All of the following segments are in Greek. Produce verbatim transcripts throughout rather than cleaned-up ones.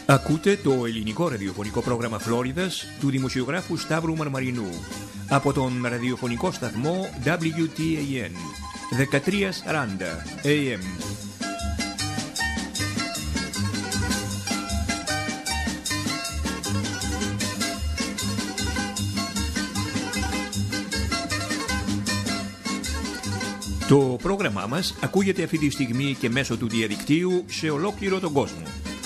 Ακούτε το ελληνικό ραδιοφωνικό πρόγραμμα Φλόριδας του δημοσιογράφου Σταύρου Μαρμαρινού από τον ραδιοφωνικό σταθμό ντάμπλιου τι έι εν δεκατριακόσια σαράντα έι εμ. Το πρόγραμμά μας ακούγεται αυτή τη στιγμή και μέσω του διαδικτύου σε ολόκληρο τον κόσμο.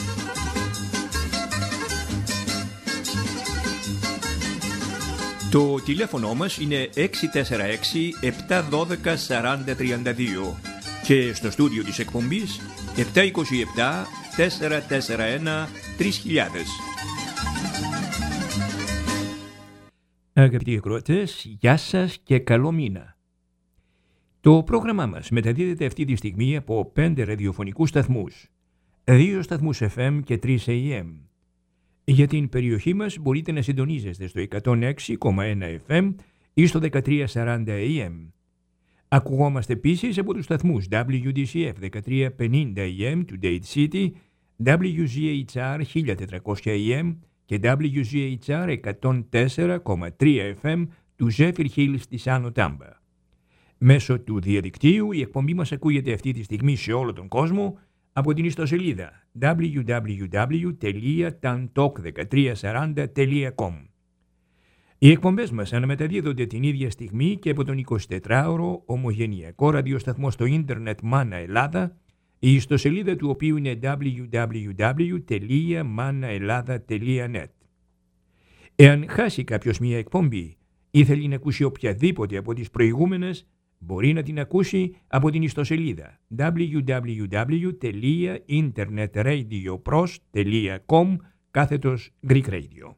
Το τηλέφωνο μας είναι έξι τέσσερα έξι επτά ένα δύο τέσσερα μηδέν τρία δύο και στο στούντιο της εκπομπής επτά δύο επτά τέσσερα τέσσερα ένα τρία χιλιάδες. Αγαπητοί ακροατές, γεια σας και καλό μήνα. Το πρόγραμμά μας μεταδίδεται αυτή τη στιγμή από πέντε ραδιοφωνικούς σταθμούς, δύο σταθμούς εφ εμ και τρεις έι εμ. Για την περιοχή μας μπορείτε να συντονίζεστε στο εκατόν έξι κόμμα ένα εφ εμ ή στο χίλια τριακόσια σαράντα έι εμ. Ακουγόμαστε επίσης από τους σταθμούς ντάμπλιου ντι σι εφ χίλια τριακόσια πενήντα έι εμ του Dade City, ντάμπλιου ζι έιτς αρ χίλια τετρακόσια έι εμ και ντάμπλιου ζι έιτς αρ εκατόν τέσσερα κόμμα τρία εφ εμ του Zephyr Hills της Άνω Τάμπα. Μέσω του διαδικτύου η εκπομπή μας ακούγεται αυτή τη στιγμή σε όλο τον κόσμο από την ιστοσελίδα ντάμπλιου ντάμπλιου ντάμπλιου τελεία tantalk δεκατριακόσια σαράντα τελεία κομ. Οι εκπομπές μας αναμεταδίδονται την ίδια στιγμή και από τον εικοσιτετράωρο ομογενειακό ραδιοσταθμό στο ίντερνετ Μάνα Ελλάδα, η ιστοσελίδα του οποίου είναι ντάμπλιου ντάμπλιου ντάμπλιου τελεία μάνα Ελλάδα τελεία νετ. Εάν χάσει κάποιος μια εκπομπή ή θέλει να ακούσει οποιαδήποτε από τις προηγούμενες, μπορεί να την ακούσει από την ιστοσελίδα ντάμπλιου ντάμπλιου ντάμπλιου τελεία internetradiopros τελεία com κάθετος Greek Radio.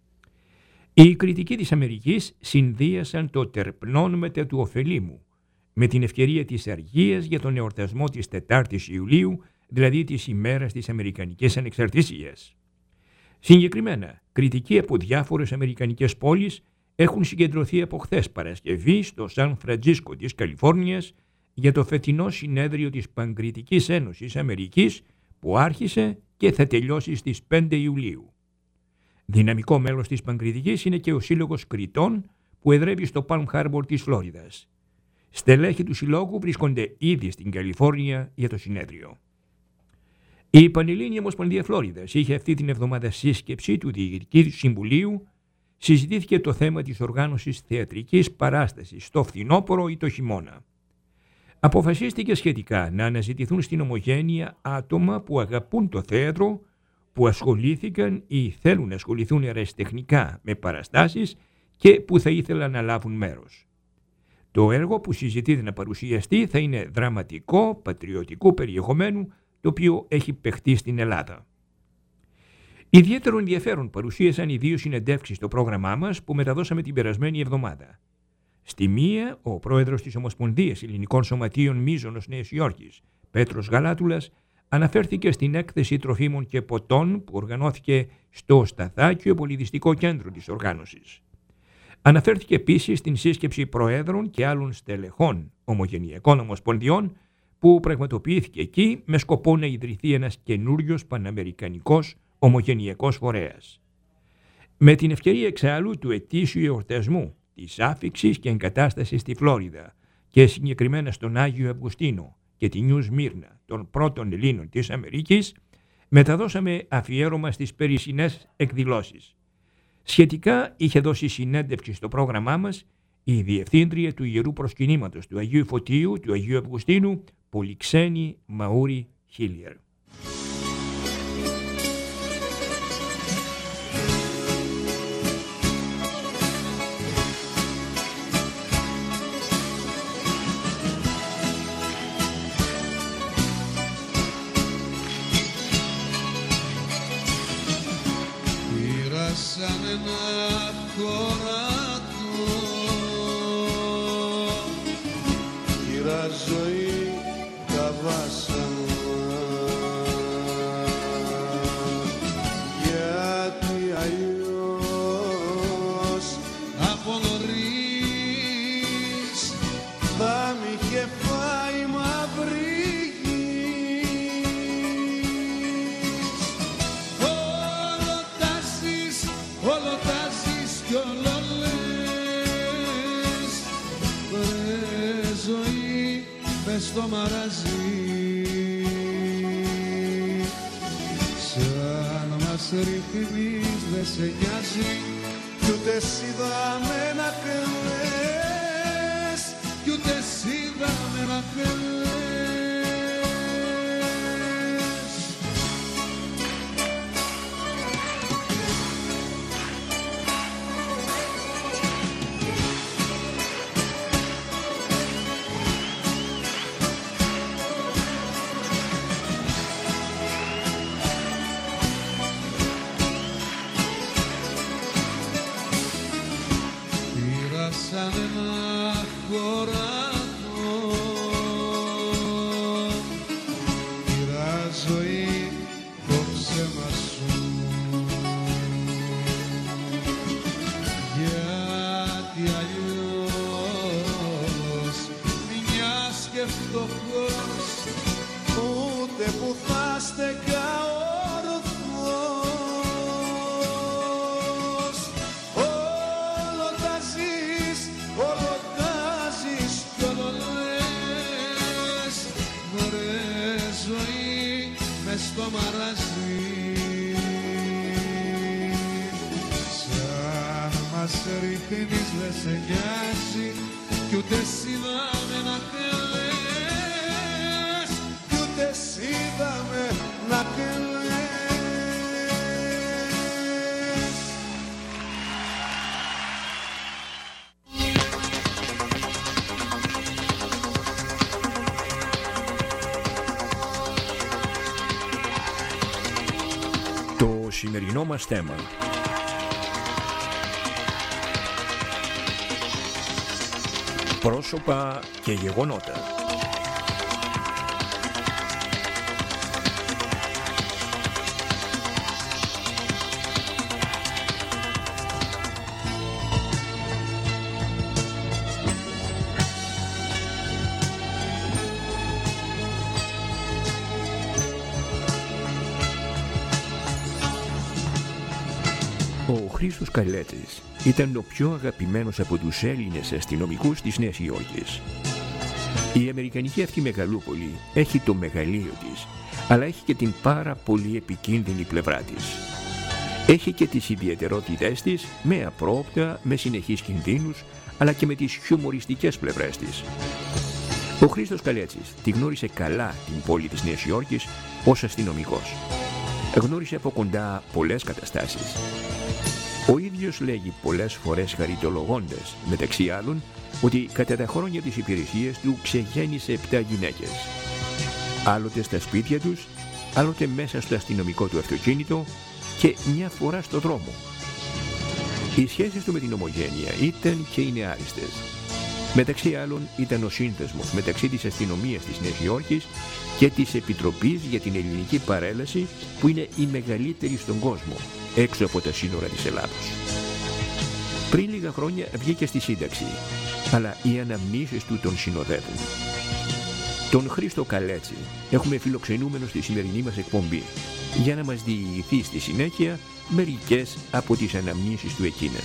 Οι κριτικοί της Αμερικής συνδύασαν το τερπνόν μετά του ωφελήμου με την ευκαιρία της αργίας για τον εορτασμό της τετάρτης Ιουλίου, δηλαδή της ημέρας της Αμερικανικής Ανεξαρτησίας. Συγκεκριμένα, κριτικοί από διάφορες αμερικανικές πόλεις έχουν συγκεντρωθεί από χθες Παρασκευή στο Σαν Φραντζίσκο της Καλιφόρνιας για το φετινό συνέδριο της Παγκριτικής Ένωσης Αμερικής που άρχισε και θα τελειώσει στις πέντε Ιουλίου. Δυναμικό μέλος της Παγκριτικής είναι και ο Σύλλογος Κριτών που εδρεύει στο Palm Harbor της Φλόριδας. Στελέχη του συλλόγου βρίσκονται ήδη στην Καλιφόρνια για το συνέδριο. Η Πανελλήνια Ομοσπονδία Φλόριδας είχε αυτή την εβδομάδα σύσκεψη του Διοικητικού Συμβουλίου. Συζητήθηκε το θέμα της οργάνωσης θεατρικής παράστασης στο φθινόπωρο ή το χειμώνα. Αποφασίστηκε σχετικά να αναζητηθούν στην Ομογένεια άτομα που αγαπούν το θέατρο, που ασχολήθηκαν ή θέλουν να ασχοληθούν ερασιτεχνικά με παραστάσεις και που θα ήθελαν να λάβουν μέρος. Το έργο που συζητείται να παρουσιαστεί θα είναι δραματικό, πατριωτικού περιεχομένου, το οποίο έχει παιχτεί στην Ελλάδα. Ιδιαίτερο ενδιαφέρον παρουσίασαν οι δύο συνεντεύξεις στο πρόγραμμά μας που μεταδώσαμε την περασμένη εβδομάδα. Στη μία, ο πρόεδρος της Ομοσπονδίας Ελληνικών Σωματείων Μίζωνος Νέας Υόρκης, Πέτρος Γαλάτουλας, αναφέρθηκε στην έκθεση τροφίμων και ποτών που οργανώθηκε στο Σταθάκιο Πολιτιστικό Κέντρο της οργάνωσης. Αναφέρθηκε επίσης στην σύσκεψη προέδρων και άλλων στελεχών ομογενειακών ομοσπονδιών που πραγματοποιήθηκε εκεί με σκοπό να ιδρυθεί ένας καινούριος παναμερικανικός ομογενειακός φορέας. Με την ευκαιρία εξάλλου του ετήσιου εορτασμού της άφιξης και εγκατάστασης στη Φλόριδα και συγκεκριμένα στον Άγιο Αυγουστίνο και τη Νιου Σμύρνα των πρώτων Ελλήνων της Αμερικής, μεταδώσαμε αφιέρωμα στις περσινές εκδηλώσεις. Σχετικά είχε δώσει συνέντευξη στο πρόγραμμά μας η Διευθύντρια του Ιερού Προσκυνήματος του Αγίου Φωτίου του Αγίου Αυγουστίνου, Πολυξένη Μαούρη Χίλιερ. Σαν ένα χωρατό, κύρα ζωή τα βάσανα, γιατί αλλιώς από νωρίς θα μ' είχε φάει μαύρη γης. στο μαραζί, σαν μας ρίχνεις δεν σε νοιάζει κι ούτε σ' είδαμε να κλαις, κι ούτε σ' είδαμε να κλαις. Σαν ένα χωράφο πήρα ζωή το ψέμα σου, γιατί αλλιώς μιας και φτωχός ούτε που θα στεκά στο μαραζί, σαν μας ρίχνεις δεν σε νοιάζει κι ούτε σ' είδαμε να κλαις, κι ούτε σ' είδαμε να κλαις. Το σημερινό μας θέμα. Πρόσωπα και γεγονότα. Ο Χρήστος Καλέτσης ήταν ο πιο αγαπημένος από τους Έλληνες αστυνομικούς της Νέας Υόρκης. Η αμερικανική αυτή μεγαλούπολη έχει το μεγαλείο της, αλλά έχει και την πάρα πολύ επικίνδυνη πλευρά της. Έχει και τις ιδιαιτερότητές της, με απρόοπτα, με συνεχείς κινδύνους, αλλά και με τις χιουμοριστικές πλευρές της. Ο Χρήστος Καλέτσης τη γνώρισε καλά την πόλη της Νέας Υόρκης ως αστυνομικός. Γνώρισε από κοντά πολλές καταστάσεις. Ο ίδιος λέγει πολλές φορές χαριτολογώντας, μεταξύ άλλων, ότι κατά τα χρόνια της υπηρεσίας του ξεγέννησε επτά γυναίκες. Άλλοτε στα σπίτια τους, άλλοτε μέσα στο αστυνομικό του αυτοκίνητο και μια φορά στο δρόμο. Οι σχέσεις του με την ομογένεια ήταν και είναι άριστες. Μεταξύ άλλων ήταν ο σύνδεσμος μεταξύ της αστυνομίας της Νέας Υόρκης και της Επιτροπής για την Ελληνική Παρέλαση, που είναι η μεγαλύτερη στον κόσμο, έξω από τα σύνορα της Ελλάδος. Πριν λίγα χρόνια βγήκε στη σύνταξη, αλλά οι αναμνήσεις του τον συνοδεύουν. Τον Χρήστο Καλέτση έχουμε φιλοξενούμενο στη σημερινή μας εκπομπή, για να μας διηγηθεί στη συνέχεια μερικές από τις αναμνήσεις του εκείνες.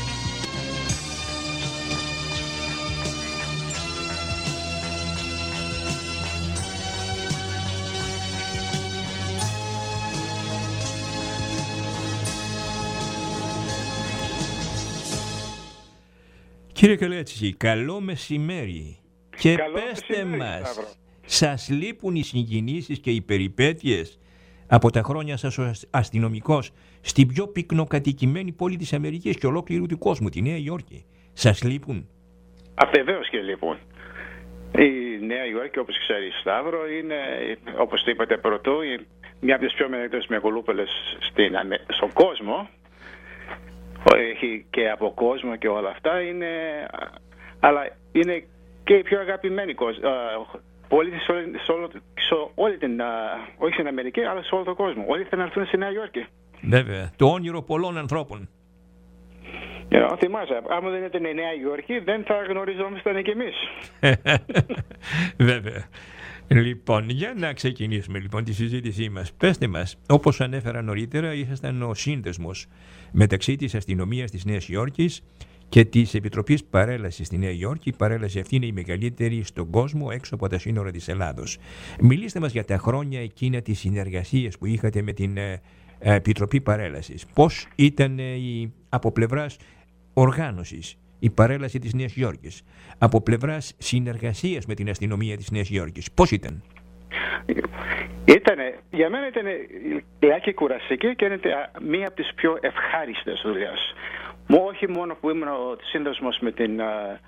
Κύριε Καλέτση, καλό μεσημέρι. Και καλό πέστε μεσημέρι, μας, Σταύρο. σας λείπουν οι συγκινήσεις και οι περιπέτειες από τα χρόνια σας ως αστυνομικός στην πιο πυκνοκατοικημένη πόλη της Αμερικής και ολόκληρου του κόσμου, τη Νέα Υόρκη? Σας λείπουν? Αβεβαίως και λοιπόν. Η Νέα Υόρκη, όπως ξέρει, Σταύρο, είναι, όπως το είπατε πρωτού, μια από τις πιο μεγαλύτερες μεγαλούπολες στον κόσμο. Έχει και από κόσμο και όλα αυτά, είναι, αλλά είναι και η πιο αγαπημένη πόλη σε όλη, σε όλη την, όχι στην Αμερική, αλλά σε όλο τον κόσμο. Όλοι θέλουν να έρθουν στη Νέα Υόρκη. Βέβαια, το όνειρο πολλών ανθρώπων. You know, θυμάσαι, άμα δεν ήταν η Νέα Υόρκη, δεν θα γνωριζόμασταν κι εμείς. Βέβαια. Λοιπόν, για να ξεκινήσουμε λοιπόν τη συζήτησή μας. Πέστε μας, όπως ανέφερα νωρίτερα, ήσασταν ο σύνδεσμος μεταξύ της αστυνομίας της Νέας Υόρκης και της Επιτροπής Παρέλασης στη Νέα Υόρκη. Η παρέλαση αυτή είναι η μεγαλύτερη στον κόσμο έξω από τα σύνορα της Ελλάδος. Μιλήστε μας για τα χρόνια εκείνα της συνεργασίας που είχατε με την ε, Επιτροπή Παρέλασης. Πώς ήταν η, από πλευράς οργάνωσης η παρέλαση της Νέας Υόρκης, από πλευράς συνεργασίας με την αστυνομία της Νέας Υόρκης, πώς ήταν? Ήτανε, για μένα ήταν λιγάκι κουραστική και είναι μία από τις πιο ευχάριστες δουλειές. Όχι μόνο που ήμουν ο σύνδεσμος με την uh,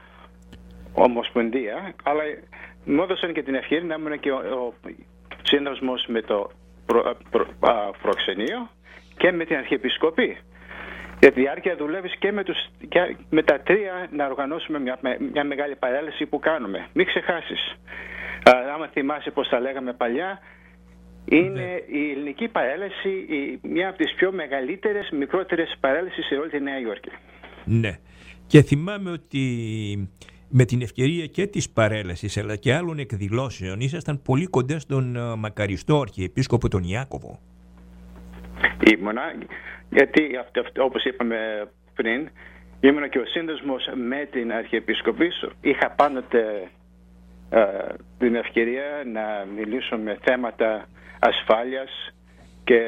Ομοσπονδία, αλλά μου έδωσαν και την ευκαιρία να ήμουν και ο, ο σύνδεσμος με το προ, προ, α, προξενείο και με την Αρχιεπισκοπή. Για τη διάρκεια δουλεύεις και με, τους, και με τα τρία να οργανώσουμε μια, μια μεγάλη παρέλαση που κάνουμε. Μην ξεχάσεις. Uh, άμα θυμάσαι πώς τα λέγαμε παλιά, είναι ναι. η ελληνική παρέλαση η, μια από τις πιο μεγαλύτερες, μικρότερες παρέλασεις σε όλη τη Νέα Υόρκη. Ναι. Και θυμάμαι ότι με την ευκαιρία και της παρέλασης αλλά και άλλων εκδηλώσεων ήσασταν πολύ κοντά στον uh, μακαριστό Αρχιεπίσκοπο τον Ιάκωβο. Ήμουνα, γιατί αυτό, αυτό, όπως είπαμε πριν, ήμουνα και ο σύνδεσμος με την Αρχιεπισκοπή. Είχα πάντοτε Uh, την ευκαιρία να μιλήσω με θέματα ασφάλειας και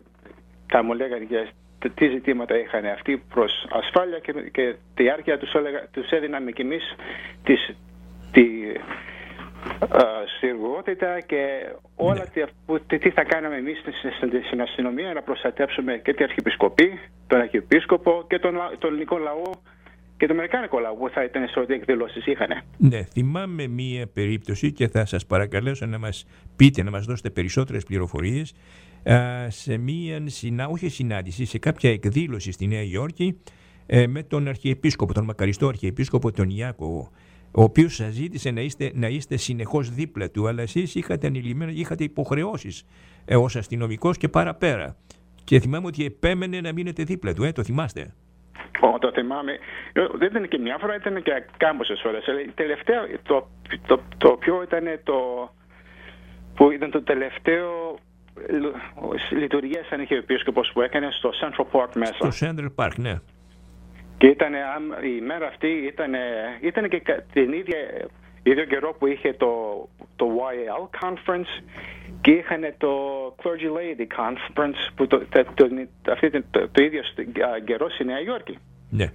θα μου λέγανε για τι ζητήματα είχαν αυτοί προς ασφάλεια και, και τη διάρκεια τους, έλεγα, τους έδιναμε κι εμείς τις, τη uh, στηργότητα και όλα ναι. τι, τι θα κάναμε εμείς στην αστυνομία να προστατεύσουμε και την Αρχιεπισκοπή, τον Αρχιεπίσκοπο και τον, τον ελληνικό λαό και το αμερικάνικο λαό που θα ήταν σε ό,τι εκδηλώσεις είχανε. Ναι, θυμάμαι μία περίπτωση και θα σας παρακαλέσω να μας πείτε, να μας δώσετε περισσότερες πληροφορίες α, σε μία συνά, όχι συνάντηση, σε κάποια εκδήλωση στη Νέα Υόρκη ε, με τον Αρχιεπίσκοπο, τον μακαριστό Αρχιεπίσκοπο τον Ιάκωβο, ο οποίος σας ζήτησε να είστε, να είστε συνεχώς δίπλα του, αλλά εσείς είχατε, είχατε υποχρεώσεις ε, ως αστυνομικός και παραπέρα. Και θυμάμαι ότι επέμενε να μείνετε δίπλα του, ε, το θυμάστε? Oh, το θυμάμαι. Δεν ήταν και μια φορά, ήταν και κάμποσες φορές. Τελευταία, το, το, το πιο ήταν το που ήταν το τελευταίο λειτουργία σαν Αρχιεπίσκοπος που έκανε στο Central Park μέσα. Στο Central Park, ναι. Και ήταν, η μέρα αυτή ήταν, ήταν και την ίδια, ίδιο καιρό που είχε το, το γουάι ελ Conference και είχαν το Clergy Lady Conference που το, το, το, αυτή, το, το ίδιο καιρό στη Νέα Υόρκη. Ναι.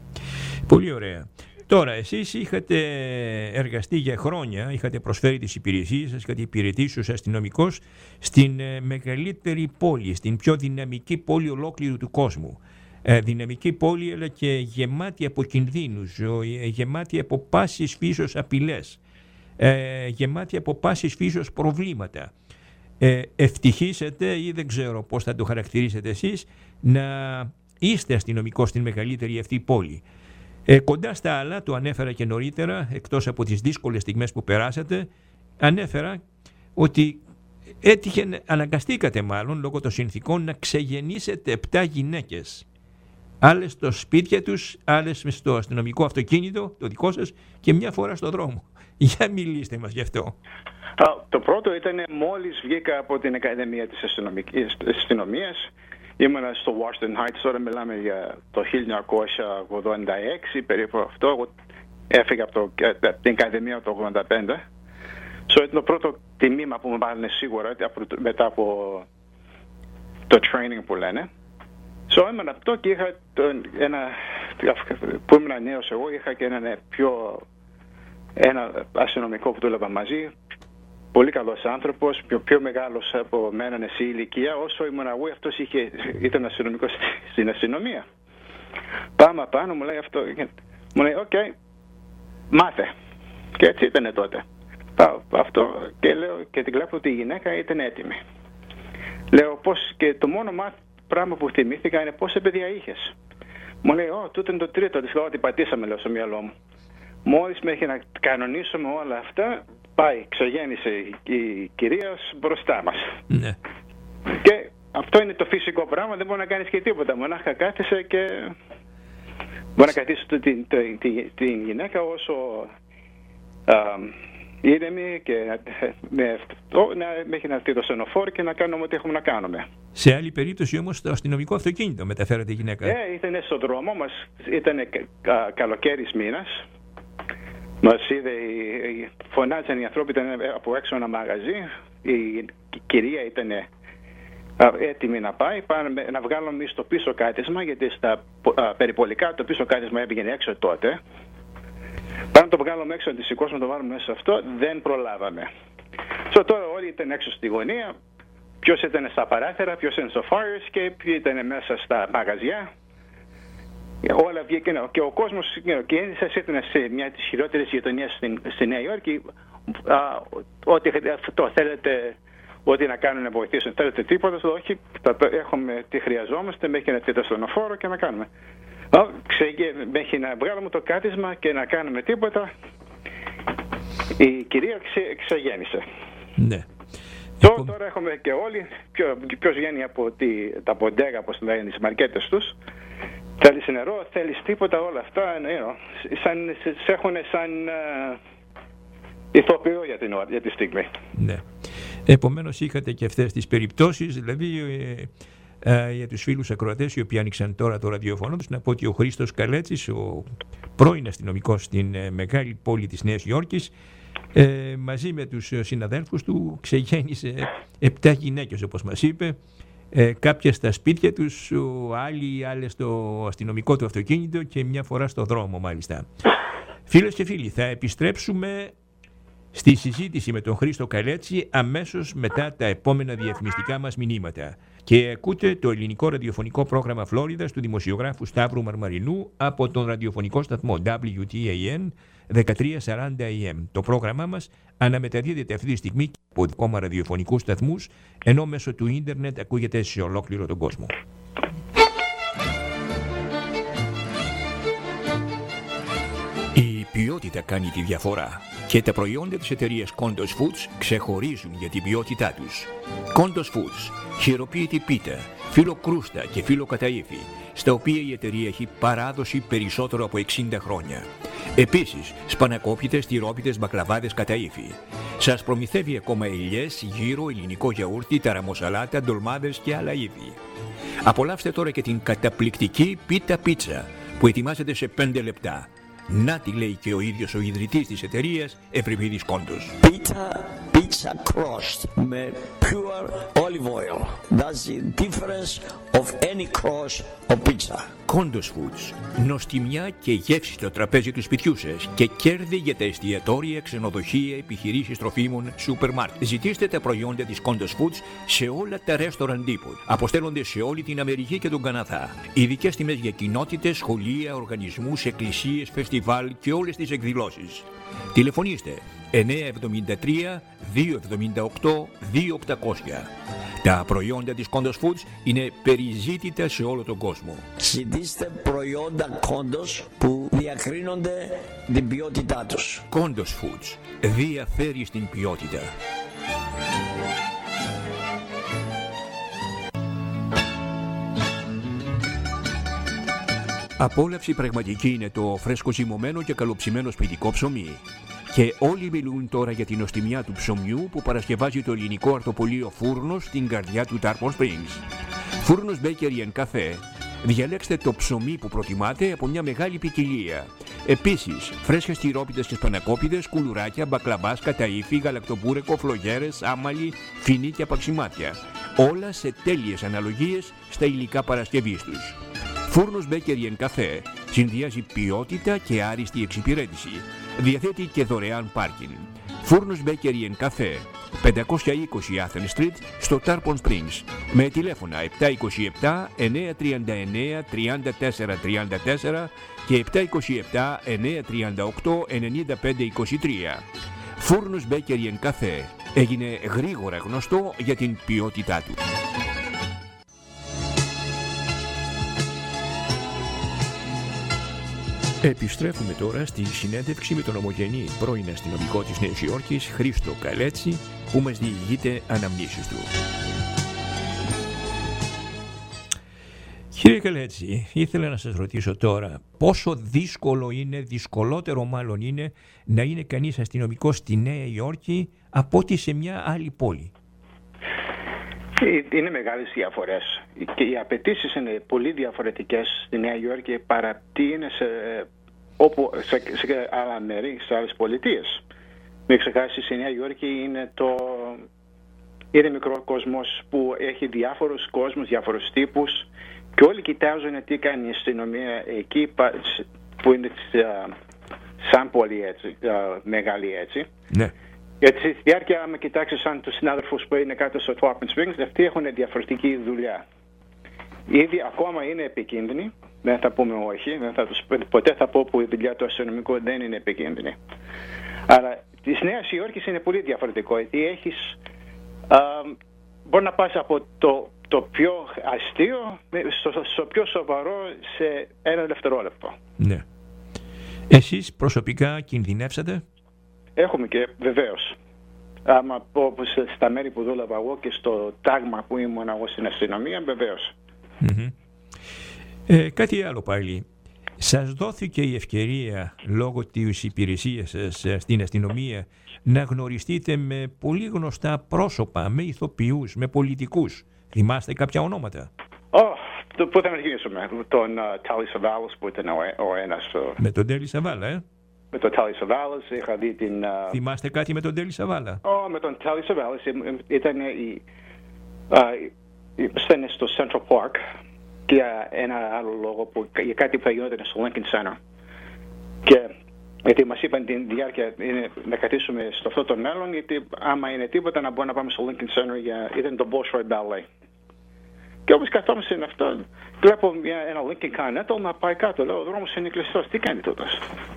Πολύ ωραία. Τώρα, εσείς είχατε εργαστεί για χρόνια, είχατε προσφέρει τις υπηρεσίες σας, είχατε υπηρετήσει ως αστυνομικός στην ε, μεγαλύτερη πόλη, στην πιο δυναμική πόλη ολόκληρου του κόσμου. Ε, δυναμική πόλη, αλλά και γεμάτη από κινδύνους, ε, γεμάτη από πάσης φύσεως απειλές, ε, γεμάτη από πάσης φύσεως προβλήματα. Ε, ευτυχήσετε ή δεν ξέρω πώς θα το χαρακτηρίσετε εσείς να είστε αστυνομικός στην μεγαλύτερη αυτή πόλη. Ε, κοντά στα άλλα, το ανέφερα και νωρίτερα, εκτός από τις δύσκολες στιγμές που περάσατε, ανέφερα ότι έτυχε, αναγκαστήκατε μάλλον λόγω των συνθήκων να ξεγεννήσετε επτά γυναίκες. Άλλες στο σπίτια τους, άλλες στο αστυνομικό αυτοκίνητο, το δικό σας, και μια φορά στο δρόμο. Για μιλήστε μας γι' αυτό. Το πρώτο ήταν μόλις βγήκα από την Ακαδημία της Αστυνομίας. Ήμουνα στο Washington Heights, τώρα μιλάμε για το χίλια εννιακόσια ογδόντα έξι, περίπου αυτό. Εγώ έφυγα από το, την Ακαδημία το ογδόντα πέντε. So, ήταν το πρώτο τιμήμα που μου βάλανε σίγουρα μετά από το training που λένε. So, ήμουν αυτό και είχα το, ένα, που ήμουν νέος εγώ, είχα και ένα πιο ένα αστυνομικό που δούλευα μαζί. Πολύ καλός άνθρωπος, πιο, πιο μεγάλος από μένα σε ηλικία. Όσο ήμουν εγώ, αυτός είχε, ήταν αστυνομικός στην αστυνομία. Πάμε πάνω, μου λέει αυτό. Μου λέει, οκ, okay, μάθε. Και έτσι ήταν τότε. Πάω αυτό και λέω και την βλέπω ότι η γυναίκα ήταν έτοιμη. Λέω πώς, και το μόνο μάθ, πράγμα που θυμήθηκα είναι πόσα παιδιά είχες. Μου λέει, ω, τούτο είναι το τρίτο. Της λέω ότι πατήσαμε, λέω, στο μυαλό μου. Μόλις με είχε να κανονίσουμε όλα αυτά, πάει, ξεγέννησε η κυρία μπροστά μας. Ναι. Και αυτό είναι το φυσικό πράγμα, δεν μπορεί να κάνεις και τίποτα. Μονάχα κάθισε και μπορεί να κρατήσει την, την, την, την γυναίκα όσο α, ήρεμη και με αυτό, να, μέχρι να έρθει το στενοφόρ και να κάνουμε ό,τι έχουμε να κάνουμε. Σε άλλη περίπτωση όμως το αστυνομικό αυτοκίνητο μεταφέρεται η γυναίκα. Ε, ήταν στον δρόμο μας, ήταν κα, καλοκαίρις μήνας. Μας είδε, φωνάζαν οι άνθρωποι, ήταν από έξω ένα μαγαζί, η κυρία ήταν έτοιμη να πάει, πάμε να βγάλουμε στο πίσω κάθισμα, γιατί στα α, περιπολικά το πίσω κάθισμα έπηγαινε έξω τότε. Πάμε να το βγάλουμε έξω, να τη σηκώσουμε, να το βάλουμε μέσα σε αυτό, δεν προλάβαμε. So, τώρα όλοι ήταν έξω στη γωνία, ποιος ήταν στα παράθυρα, ποιος ήταν στο fire escape, ποιος ήταν μέσα στα μαγαζιά. Όλα βγήκαν και ο κόσμος και η ένδυση ήταν σε μια από τις χειρότερες γειτονιές στην, στη Νέα Υόρκη. Α, ό,τι το θέλετε, ό,τι να κάνουν να βοηθήσουν, θέλετε τίποτα, το όχι, θα το έχουμε τι χρειαζόμαστε, μέχρι να έρθετε στον οφόρο και να κάνουμε. Α, ξεγε, μέχρι να βγάλουμε το κάθισμα και να κάνουμε τίποτα, η κυρία ξε, ξεγέννησε. Ναι. Τώρα, τώρα έχουμε και όλοι, ποιο, ποιος βγαίνει από τη, τα ποντέγα, όπως λένε, τις μαρκέτες τους. Θέλεις νερό, θέλεις τίποτα, όλα αυτά, you know, σαν, σε έχουν σαν uh, ηθοποιό για, την, για τη στιγμή. Ναι. Επομένως είχατε και αυτές τις περιπτώσεις, δηλαδή ε, ε, για τους φίλους ακροατές οι οποίοι άνοιξαν τώρα το ραδιοφωνό τους, να πω ότι ο Χρήστος Καλέτσης, ο πρώην αστυνομικός στην ε, μεγάλη πόλη της Νέας Υόρκης, ε, μαζί με τους συναδέλφους του ξεγέννησε επτά γυναίκες, όπως μας είπε. Ε, κάποια στα σπίτια τους, άλλοι άλλες στο αστυνομικό του αυτοκίνητο και μια φορά στο δρόμο μάλιστα. Φίλες και φίλοι, θα επιστρέψουμε στη συζήτηση με τον Χρήστο Καλέτση αμέσως μετά τα επόμενα διαφημιστικά μας μηνύματα. Και ακούτε το ελληνικό ραδιοφωνικό πρόγραμμα Φλόριδας του δημοσιογράφου Σταύρου Μαρμαρινού από τον ραδιοφωνικό σταθμό ντάμπλιου τι έι εν δεκατρία σαράντα έι εμ. Το πρόγραμμά μας αναμεταδίδεται αυτή τη στιγμή από ακόμα ραδιοφωνικούς σταθμούς, ενώ μέσω του ίντερνετ ακούγεται σε ολόκληρο τον κόσμο. Η ποιότητα κάνει τη διαφορά και τα προϊόντα της εταιρείας Condos Foods ξεχωρίζουν για την ποιότητά τους. Condos Foods, χειροποίητη πίτα, φύλλο κρούστα και φύλλο καταΐφι, στα οποία η εταιρεία έχει παράδοση περισσότερο από εξήντα χρόνια. Επίσης, σπανακόπιτες, τυρόπιτες, μπακλαβάδες καταΐφι. Σας προμηθεύει ακόμα ελιές, γύρο, ελληνικό γιαούρτι, ταραμοσαλάτα, ντολμάδες και άλλα είδη. Απολαύστε τώρα και την καταπληκτική πίτα πίτσα που ετοιμάζεται σε πέντε λεπτά. Να τη λέει και ο ίδιος ο ιδρυτής της εταιρείας, Ευρυπίδης Κόντος. Πίτα pizza crust με pure olive oil. That's the difference of any crust of pizza. Condos Foods. Νοστιμιά και γεύση στο τραπέζι του σπιτιού σας και κέρδη για τα εστιατόρια, ξενοδοχεία, επιχειρήσεις τροφίμων, σούπερ μάρκετ. Ζητήστε τα προϊόντα της Condos Foods σε όλα τα restaurant depot. Αποστέλλονται σε όλη την Αμερική και τον Καναδά. Ειδικές τιμές για κοινότητες, σχολεία, οργανισμούς, εκκλησίες, φεστιβάλ και όλες τις εκδηλώσεις. Τηλεφωνήστε εννιά εβδομήντα τρία διακόσια εβδομήντα οκτώ δύο οκτακόσια. Τα προϊόντα της Condos Foods είναι περιζήτητα σε όλο τον κόσμο. Ζητήστε προϊόντα Condos που διακρίνονται την ποιότητά τους. Condos Foods διαφέρει στην ποιότητα. Απόλαυση πραγματική είναι το φρέσκο ζυμωμένο και καλοψημένο σπιτικό ψωμί. Και όλοι μιλούν τώρα για την νοστιμιά του ψωμιού που παρασκευάζει το ελληνικό αρτοπολείο Φούρνος στην καρδιά του Tarpon Springs. Φούρνος Bakery and Cafe. Διαλέξτε το ψωμί που προτιμάτε από μια μεγάλη ποικιλία. Επίσης, φρέσκες τυρόπιτες και σπανακόπιτες, κουλουράκια, μπακλαβάς, καταΐφι, γαλακτοπούρεκο, φλογέρες, άμαλι, φινί και απαξιμάτια. Όλα σε τέλειες αναλογίες στα υλικά παρασκευής τους. Φούρνος Bakery and Cafe συνδυάζει ποιότητα και άριστη εξυπηρέτηση. Διαθέτει και δωρεάν πάρκινγκ. Φούρνος Bakery and Cafe, πεντακόσια είκοσι Athens Street, στο Tarpon Springs. Με τηλέφωνα επτά είκοσι επτά εννιά τριάντα εννιά τριάντα τέσσερα τριάντα τέσσερα και επτά είκοσι επτά εννιά τριάντα οκτώ ενενήντα πέντε είκοσι τρία. Φούρνος Bakery and Cafe έγινε γρήγορα γνωστό για την ποιότητά του. Επιστρέφουμε τώρα στη συνέντευξη με τον ομογενή πρώην αστυνομικό της Νέας Υόρκης, Χρήστο Καλέτση, που μας διηγείται αναμνήσεις του. Κύριε Καλέτση, ήθελα να σας ρωτήσω τώρα πόσο δύσκολο είναι, δυσκολότερο μάλλον είναι, να είναι κανείς αστυνομικός στη Νέα Υόρκη από ότι σε μια άλλη πόλη. Είναι μεγάλες διαφορές και οι απαιτήσεις είναι πολύ διαφορετικές στη Νέα Υόρκη παρά τι είναι σε, όπου, σε, σε άλλα μέρη, σε άλλες πολιτείες. Μην ξεχάσεις, η Νέα Υόρκη είναι, το, είναι μικρό κόσμος που έχει διάφορους κόσμους, διάφορους τύπους και όλοι κοιτάζουν τι κάνει η αστυνομία εκεί που είναι σαν πολύ έτσι, μεγάλη έτσι. Ναι. Γιατί στη διάρκεια, άμα κοιτάξεις σαν τους συνάδελφους που είναι κάτω στο Tarpon Springs, αυτοί έχουν διαφορετική δουλειά. Ήδη ακόμα είναι επικίνδυνοι, δεν θα πούμε όχι, δεν θα τους, ποτέ θα πω που η δουλειά του αστυνομικού δεν είναι επικίνδυνη. Αλλά της Νέας Υόρκης είναι πολύ διαφορετικό, γιατί έχεις, α, μπορεί να πας από το, το πιο αστείο στο, στο πιο σοβαρό σε ένα δευτερόλεπτο. Ναι. Εσείς προσωπικά κινδυνεύσατε? Έχουμε και βεβαίως. Άμα πω στα μέρη που δούλευα εγώ και στο τάγμα που ήμουν εγώ στην αστυνομία, βεβαίως. Mm-hmm. Ε, κάτι άλλο πάλι. Σας δόθηκε η ευκαιρία λόγω της υπηρεσίας σας στην αστυνομία να γνωριστείτε με πολύ γνωστά πρόσωπα, με ηθοποιούς, με πολιτικούς? Θυμάστε κάποια ονόματα? Oh, το, πού θα αρχίσουμε? Τον Τάλι uh, Σαβάλος που ήταν ο, ο ένας. Uh... Με τον Τέλη Σαβάλα, ε? Με τον Τάλι Σαβάλας είχα δει την... Uh... Θυμάστε κάτι με τον Τέλη Σαβάλα? Oh, με τον Τάλι Σαβάλας ήταν η... Uh, ήταν στο Central Park και για ένα άλλο λόγο που για κάτι που θα γινόταν στο Lincoln Center. Και γιατί μας είπαν την διάρκεια είναι, να καθίσουμε στο αυτό το μέλλον, γιατί άμα είναι τίποτα να μπορούμε να πάμε στο Lincoln Center για... ήταν το Bolshoi Ballet. Και όπως καθόμαστε σε αυτό, βλέπω μια, ένα Lincoln Continental να πάει κάτω. Λέω, ο δρόμος είναι κλειστός. Τι κάνει τούτος?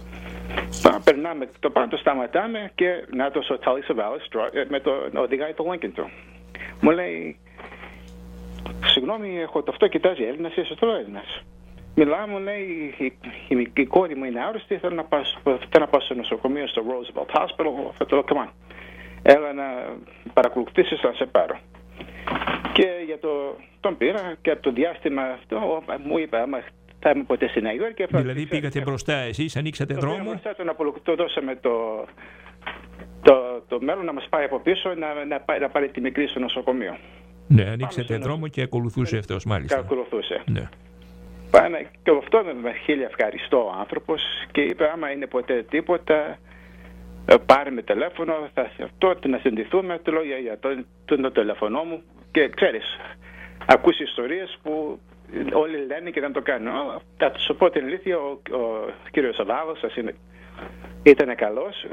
Περνάμε το πάνω, το σταματάμε και να το ο Τάλι Σαβάλας με το οδηγάει το Lincoln του. Μου λέει, συγγνώμη, έχω το αυτό, κοιτάζει Έλληνας, είσαι τώρα Έλληνας. Μιλάω, μου λέει, η, η, η κόρη μου είναι άρρωστη, θέλω να πάω, θέλω να πάω στο νοσοκομείο, στο Roosevelt Hospital. Θα το come on. Έλα να παρακολουθήσεις, να σε πάρω. Και για το, τον πήρα και από το διάστημα αυτό μου είπε, άμα θα είμαι ποτέ στη Νέα Υόρκη. Δηλαδή πήγατε μπροστά εσείς, ανοίξατε δρόμο. Μπροστά τον το δώσαμε το, το, το μέλλον να μας πάει από πίσω, να, να, να πάρει τη μικρή στο νοσοκομείο. Ναι, ανοίξατε δρόμο και ακολουθούσε αυτός μάλιστα. Και ακολουθούσε. Ναι. Πάμε, και αυτό με χίλια ευχαριστώ ο άνθρωπος και είπε, άμα είναι ποτέ τίποτα, πάρε με τηλέφωνο, θα αυτό, να συνδυθούμε, του λέω για το, το, το τηλέφωνο μου. Και ξέρεις, ακούσει ιστορίες που όλοι λένε και δεν το κάνουν. Θα σου πω την αλήθεια, ο, ο κύριος Σαβάλος σας είναι, ήταν καλός.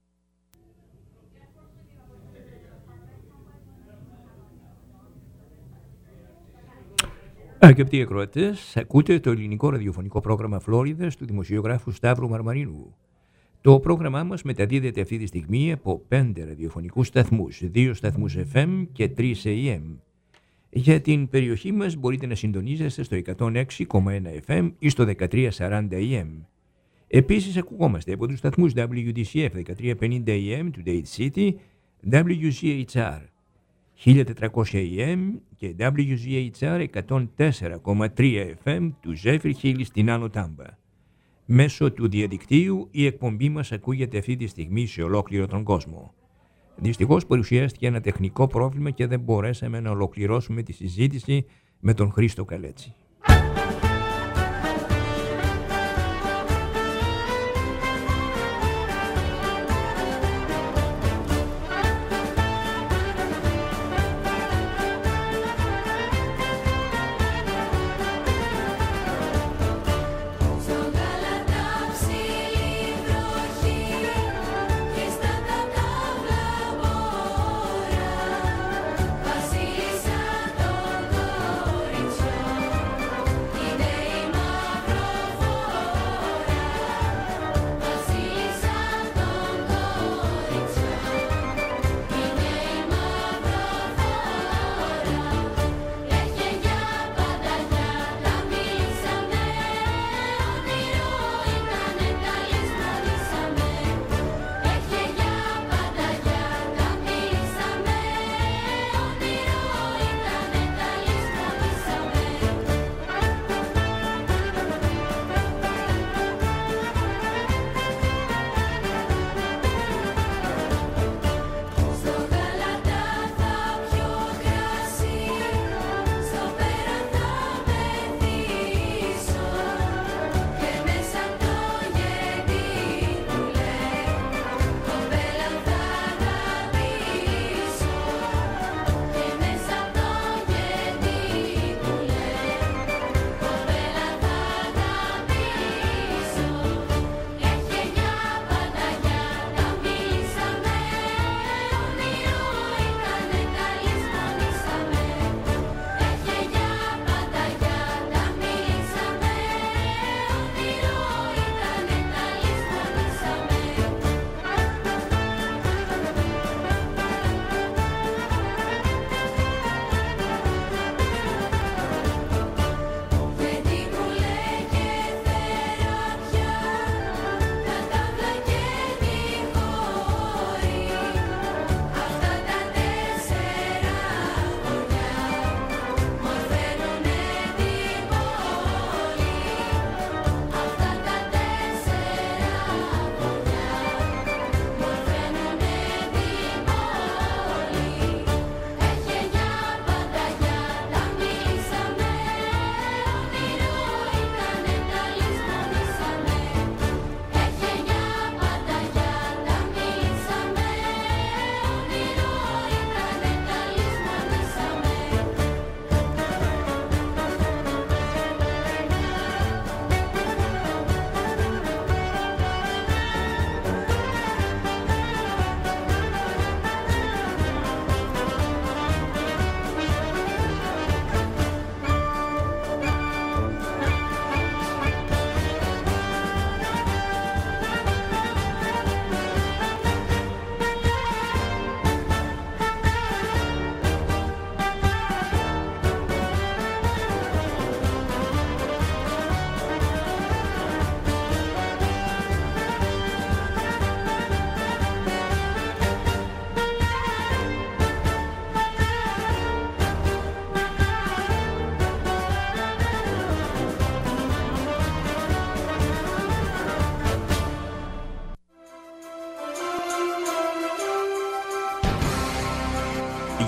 Αγαπητοί ακροατές, ακούτε το ελληνικό ραδιοφωνικό πρόγραμμα Φλόριδας του δημοσιογράφου Σταύρου Μαρμαρίνου. Το πρόγραμμά μας μεταδίδεται αυτή τη στιγμή από πέντε ραδιοφωνικούς σταθμούς, δύο σταθμούς εφ εμ και τρεις έι εμ. Για την περιοχή μας μπορείτε να συντονίζεστε στο εκατόν έξι κόμμα ένα εφ εμ ή στο δεκατρία σαράντα έι εμ. Επίσης ακουγόμαστε από τους σταθμούς ντάμπλιου ντι σι εφ δεκατρία πενήντα έι εμ του Dade City, ντάμπλιου ζι έιτς αρ χίλια τετρακόσια έι εμ και ντάμπλιου ζι έιτς αρ εκατόν τέσσερα κόμμα τρία εφ εμ του Zephyr Hill στην Άνω Τάμπα. Μέσω του διαδικτύου η εκπομπή μας ακούγεται αυτή τη στιγμή σε ολόκληρο τον κόσμο. Δυστυχώς παρουσιάστηκε ένα τεχνικό πρόβλημα και δεν μπορέσαμε να ολοκληρώσουμε τη συζήτηση με τον Χρήστο Καλέτσι.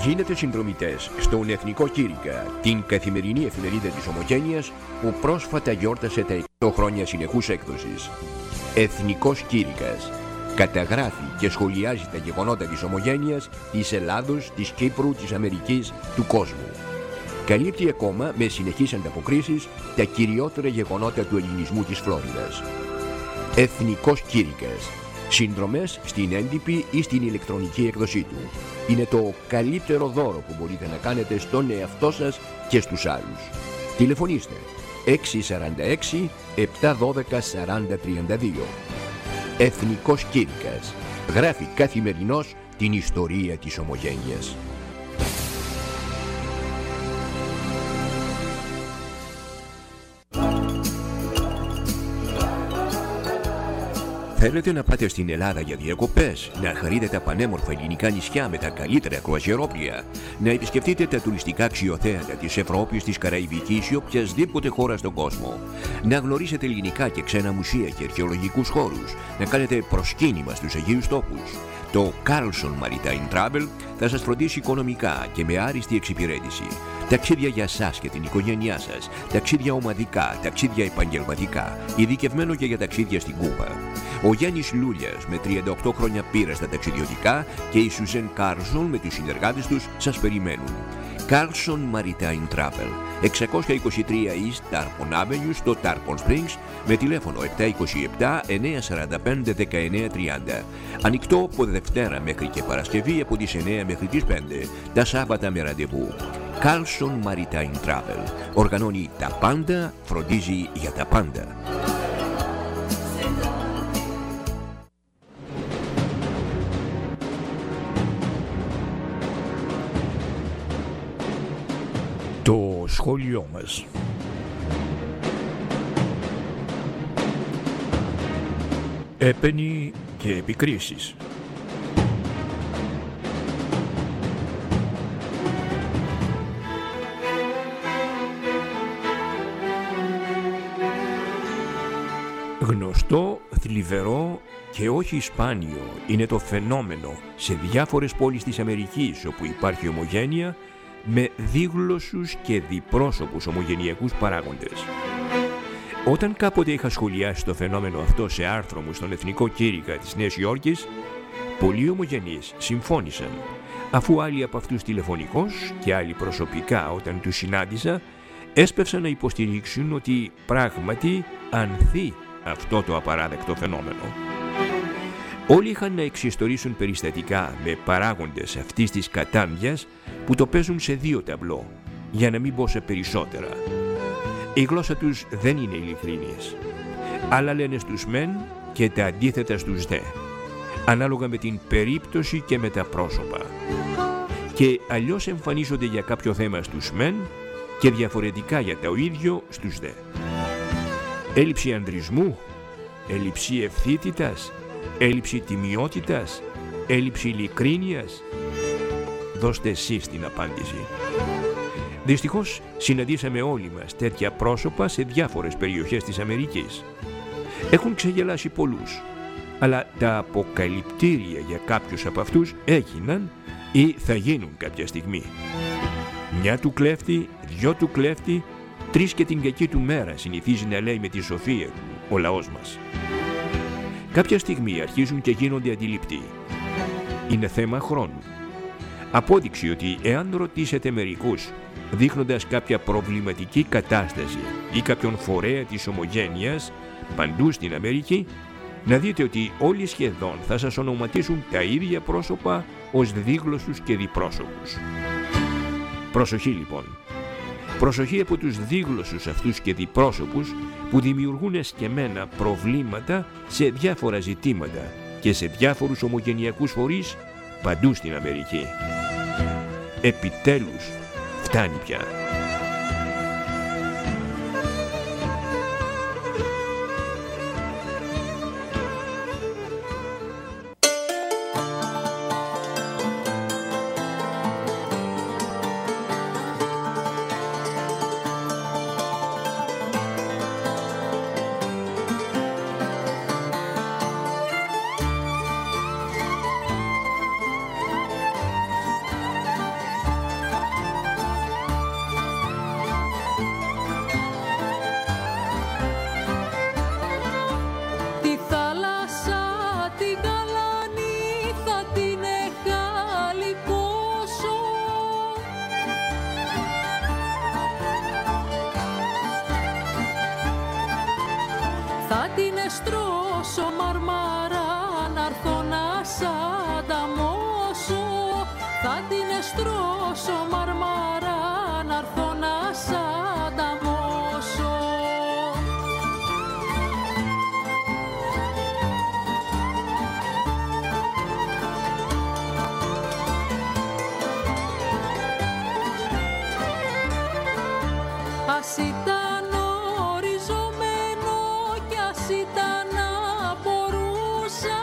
Γίνετε συνδρομητές στον Εθνικό Κήρυκα, την καθημερινή εφημερίδα της Ομογένειας που πρόσφατα γιόρτασε τα εκατό χρόνια συνεχούς έκδοσης. Εθνικός Κήρυκας. Καταγράφει και σχολιάζει τα γεγονότα της Ομογένειας, της Ελλάδος, της Κύπρου, της Αμερικής, του κόσμου. Καλύπτει ακόμα με συνεχείς ανταποκρίσεις τα κυριότερα γεγονότα του ελληνισμού της Φλόριδας. Εθνικός Κήρυκας. Συνδρομές στην έντυπη ή στην ηλεκτρονική έκδοσή του. Είναι το καλύτερο δώρο που μπορείτε να κάνετε στον εαυτό σας και στους άλλους. Τηλεφωνήστε έξι τέσσερα έξι επτά ένα δύο σαράντα τριάντα δύο. Εθνικός Κήρυκας. Γράφει καθημερινώς την ιστορία της Ομογένειας. Θέλετε να πάτε στην Ελλάδα για διακοπές, να χαρείτε τα πανέμορφα ελληνικά νησιά με τα καλύτερα κρουαζιερόπλια, να επισκεφτείτε τα τουριστικά αξιοθέατα της Ευρώπης, της Καραϊβικής ή οποιασδήποτε χώρα στον κόσμο, να γνωρίσετε ελληνικά και ξένα μουσεία και αρχαιολογικούς χώρους, να κάνετε προσκύνημα στους Αγίους Τόπους. Το Carlson Maritime Travel θα σας φροντίσει οικονομικά και με άριστη εξυπηρέτηση. Ταξίδια για σας και την οικογένειά σας, ταξίδια ομαδικά, ταξίδια επαγγελματικά, ειδικευμένο και για ταξίδια στην Κούβα. Ο Γιάννης Λούλιας με τριάντα οκτώ χρόνια πείρα στα ταξιδιωτικά και η Σουζέν Κάρλσον με τους συνεργάτες τους σας περιμένουν. Carlson Maritime Travel, εξακόσια είκοσι τρία East Tarpon Avenue στο Tarpon Springs με τηλέφωνο επτά δύο επτά εννιά τέσσερα πέντε δεκαεννιά τριάντα. Ανοιχτό από Δευτέρα μέχρι και Παρασκευή από τις εννιά μέχρι τις πέντε, τα Σάββατα με ραντεβού. Carlson Maritime Travel. Οργανώνει τα πάντα, φροντίζει για τα πάντα. Το σχόλιο μας. Έπαινοι και επικρίσεις. Γνωστό, θλιβερό και όχι σπάνιο είναι το φαινόμενο σε διάφορες πόλεις της Αμερικής όπου υπάρχει ομογένεια με δίγλωσσους και διπρόσωπους ομογενειακούς παράγοντες. Όταν κάποτε είχα σχολιάσει το φαινόμενο αυτό σε άρθρο μου στον Εθνικό Κήρυκα της Νέας Υόρκης, πολλοί ομογενείς συμφώνησαν, αφού άλλοι από αυτούς τηλεφωνικώς και άλλοι προσωπικά όταν τους συνάντησα, έσπευσαν να υποστηρίξουν ότι πράγματι ανθεί αυτό το απαράδεκτο φαινόμενο. Όλοι είχαν να εξιστορήσουν περιστατικά με παράγοντες αυτής της κατάντιας που το παίζουν σε δύο ταμπλό, για να μην πω σε περισσότερα. Η γλώσσα τους δεν είναι ειλικρινής. Άλλα λένε στους μεν και τα αντίθετα στους δε, ανάλογα με την περίπτωση και με τα πρόσωπα. Και αλλιώς εμφανίζονται για κάποιο θέμα στους μεν και διαφορετικά για το ίδιο στους δε. Έλλειψη ανδρισμού, έλλειψη ευθύτητας, έλλειψη τιμιότητας, έλλειψη ειλικρίνειας. Δώστε εσείς την απάντηση. Δυστυχώς συναντήσαμε όλοι μας τέτοια πρόσωπα σε διάφορες περιοχές της Αμερικής. Έχουν ξεγελάσει πολλούς, αλλά τα αποκαλυπτήρια για κάποιους από αυτούς έγιναν ή θα γίνουν κάποια στιγμή. Μια του κλέφτη, δυο του κλέφτη, τρεις και την κακή του μέρα συνηθίζει να λέει με τη σοφία του ο λαός μας. Κάποια στιγμή αρχίζουν και γίνονται αντιληπτοί. Είναι θέμα χρόνου. Απόδειξη ότι εάν ρωτήσετε μερικούς δείχνοντας κάποια προβληματική κατάσταση ή κάποιον φορέα της ομογένειας παντού στην Αμερική, να δείτε ότι όλοι σχεδόν θα σας ονοματίσουν τα ίδια πρόσωπα ως δίγλωσσους και διπρόσωπους. Προσοχή λοιπόν. Προσοχή από τους δίγλωσσους αυτούς και διπρόσωπους που δημιουργούν εσκεμμένα προβλήματα σε διάφορα ζητήματα και σε διάφορους ομογενειακούς φορείς παντού στην Αμερική. Επιτέλους, φτάνει πια. Θα την εστρώσω μαρμαρά, να'ρθω να σ' ανταμώσω. Θα την εστρώσω μαρμαρά, να'ρθω να σ' ανταμώσω. Ας ήταν οριζωμένο κι ας ήταν να μπορούσα,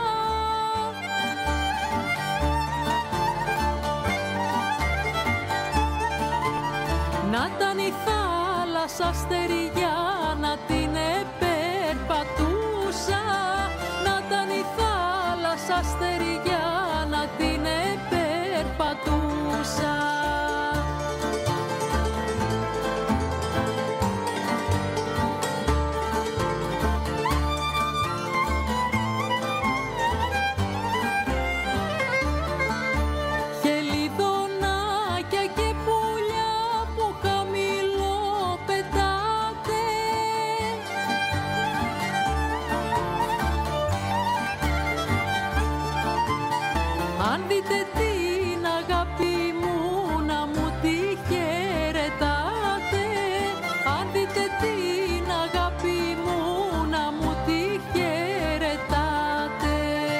να ήταν η θάλασσα στεριά να την επερπατούσα, να ήταν η θάλασσα στεριά να την επερπατούσα. Αν δείτε την αγάπη μου να μου τη χαιρετάτε, αν δείτε την αγάπη μου να μου τη χαιρετάτε.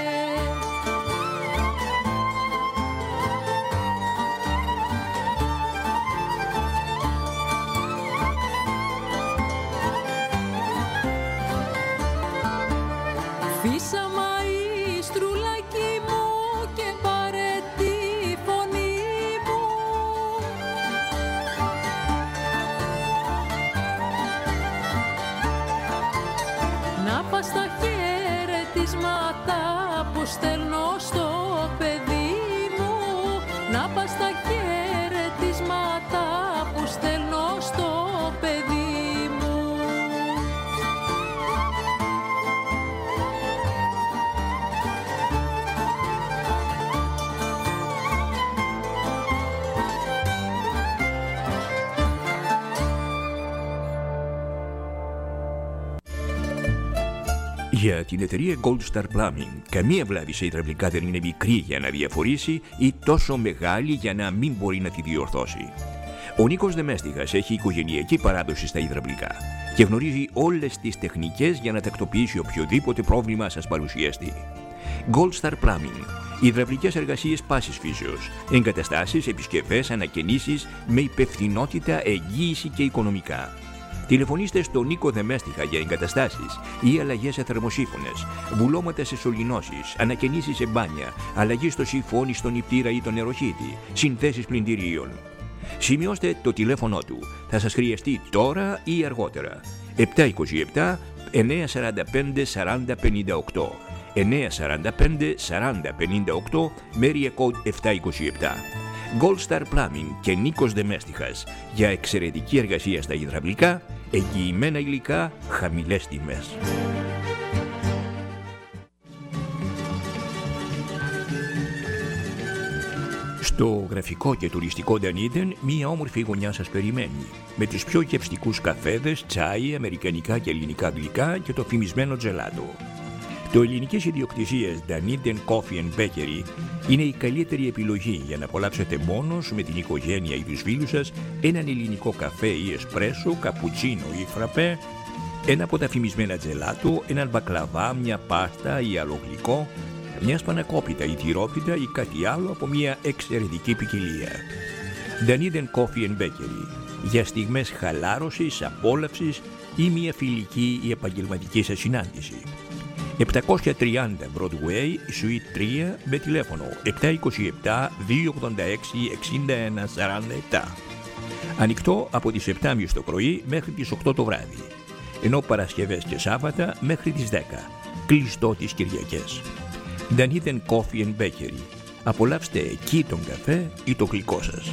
Φύσα μαΐστρουλάκι μου και πάρε τη φωνή μου, να πας στα χαιρετίσματα που στέλνω στο παιδί μου, να πας στα χαιρετίσματα που στέλνω στο παιδί μου. Για την εταιρεία Gold Star Plumbing, καμία βλάβη σε υδραυλικά δεν είναι μικρή για να διαφορήσει ή τόσο μεγάλη για να μην μπορεί να τη διορθώσει. Ο Νίκος Δεμέστιχας έχει οικογενειακή παράδοση στα υδραυλικά και γνωρίζει όλες τις τεχνικές για να τακτοποιήσει οποιοδήποτε πρόβλημα σας παρουσιαστεί. Gold Star Plumbing. Υδραυλικές εργασίες πάσης φύσεως, εγκαταστάσεις, επισκευές, ανακαινήσεις με υπευθυνότητα, εγγύηση και οικονομικά. Τηλεφωνήστε στον Νίκο Δεμέστιχα για εγκαταστάσεις ή αλλαγές σε θερμοσύφωνες, βουλώματα σε σωληνώσεις, ανακαινήσεις σε μπάνια, αλλαγή στο σιφόνι, στον νηπτήρα ή τον νεροχύτη, συνθέσεις πλυντηρίων. Σημειώστε το τηλέφωνο του. Θα σας χρειαστεί τώρα ή αργότερα. επτά είκοσι επτά εννιακόσια σαράντα πέντε σαράντα πενήντα οκτώ εννιακόσια σαράντα πέντε σαράντα πενήντα οκτώ με area code επτά είκοσι επτά. Gold Star Plumbing και Νίκος Δεμέστιχας για εξαιρετική εργασία στα υδραυλικά, εγγυημένα υλικά, χαμηλές τιμές. Στο γραφικό και τουριστικό Dunedin, μία όμορφη γωνιά σας περιμένει, με τους πιο γευστικούς καφέδες, τσάι, αμερικανικά και ελληνικά γλυκά και το φημισμένο τζελάτο. Το ελληνικής ιδιοκτησίας Dunedin Coffee and Bakery είναι η καλύτερη επιλογή για να απολαύσετε μόνος με την οικογένεια ή τους φίλους σας έναν ελληνικό καφέ ή εσπρέσο, καπουτσίνο ή φραπέ, ένα από τα φημισμένα τζελάτο, έναν μπακλαβά, μια πάστα ή άλλο γλυκό, μια σπανακόπιτα ή τυρόπιτα ή κάτι άλλο από μια εξαιρετική ποικιλία. Dunedin Coffee and Bakery, για στιγμές χαλάρωσης, απόλαυσης ή μια φιλική ή επαγγελματική σας συνάντηση. επτακόσια τριάντα Broadway, Suite τρία, με τηλέφωνο επτά είκοσι επτά δύο ογδόντα έξι εξήντα ένα σαράντα επτά. Ανοιχτό από τις επτά και μισή το πρωί μέχρι τις οκτώ το βράδυ, ενώ Παρασκευές και Σάββατα μέχρι τις δέκα. Κλειστό τις Κυριακές. Dunedin Coffee and Bakery. Απολαύστε εκεί τον καφέ ή το γλυκό σας.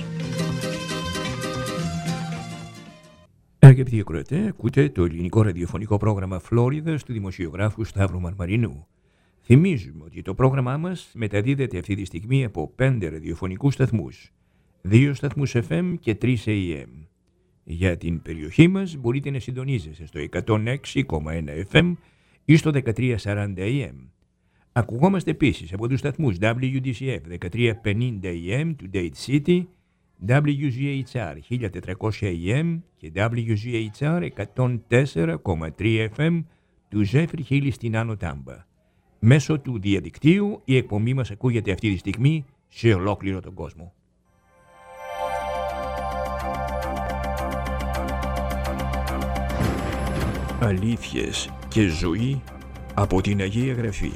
Αγαπητοί ακροατές, ακούτε το ελληνικό ραδιοφωνικό πρόγραμμα Φλόριδας του δημοσιογράφου Σταύρου Μαρμαρινού. Θυμίζουμε ότι το πρόγραμμά μας μεταδίδεται αυτή τη στιγμή από πέντε ραδιοφωνικούς σταθμούς, δύο σταθμούς εφ εμ και τρεις έι εμ. Για την περιοχή μας μπορείτε να συντονίζεστε στο εκατόν έξι κόμμα ένα εφ εμ ή στο δεκατρία σαράντα έι εμ. Ακουγόμαστε επίσης από τους σταθμούς ντάμπλιου ντι σι εφ δεκατρία πενήντα έι εμ του Date City, ντάμπλιου τζι έιτς αρ χίλια τετρακόσια έι εμ και ντάμπλιου τζι έιτς αρ εκατόν τέσσερα κόμμα τρία εφ εμ του Ζέφρι Χίλι στην Άνω Τάμπα. Μέσω του διαδικτύου η εκπομπή μας ακούγεται αυτή τη στιγμή σε ολόκληρο τον κόσμο. Αλήθειες και ζωή από την Αγία Γραφή.